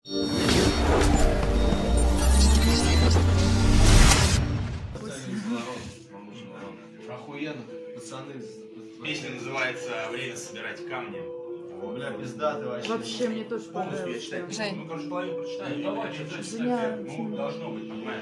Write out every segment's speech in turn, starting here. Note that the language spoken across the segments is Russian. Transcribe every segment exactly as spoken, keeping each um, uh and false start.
Охуенно, пацаны. Песня называется «Время собирать камни». Бля, пиздатый вообще. Вообще, мне тоже понравилось. Жень. Ну, короче, половину прочитай. Ну, давай, читай. Ну, должно быть, понимаешь.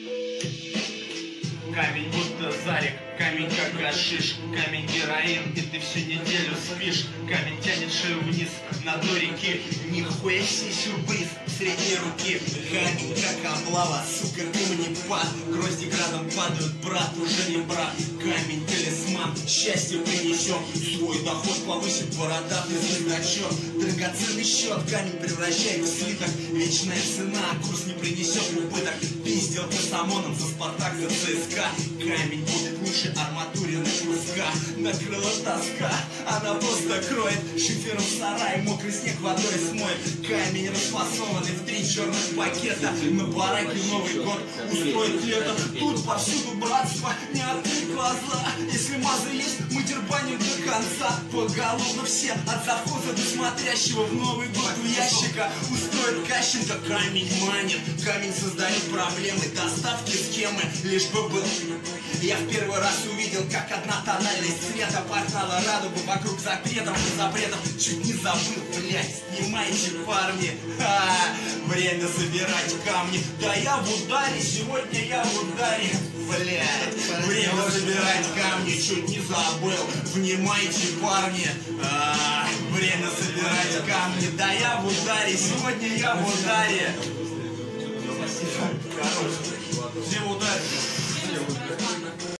Камень будто зарек, камень как гашиш, камень героин, и ты всю неделю спишь. Камень тянет шею вниз на дно реки. Нихуя себе сюрприз средней руки. Камень как облава, сука, камнепад. Грозди градом падают, брат, уже не брат. Камень талисман, счастье принесет. Свой доход повысит бородатый звездочет. Драгоценный счет, камень превращает в слиток. Вечная цена, курс не принесет убыток. Пиздел ты с ОМОНом за Спартак, за ЦСКА. Камень будет лучше арматурины куска. Накрыла тоска, она просто кроет. Шифером в сарай, мокрый снег водой смоет. Камень расфасованный в три черных пакета. На бараке Новый год устроит лето. Тут повсюду братство, не открыть глаза. Если мазы есть, мы дербаним до конца. Поголовно все, от завхоза до смотрящего в Новый год у ящика устроит Кащенко. Камень манит, камень создает проблемы. Доставки схемы, лишь бы был. Я в первый раз увидел, как одна тональность цвета погнала радугу вокруг запретов и запретов. Чуть не забыл, блять, снимайте, парни. Ха, время собирать камни. Да я в ударе, сегодня я в ударе. Блять, время собирать камни, чуть не забыл. Внимайте, парни. А, время собирать камни. Да я в ударе, сегодня я в ударе. Спасибо. Хорошо. Все в ударе.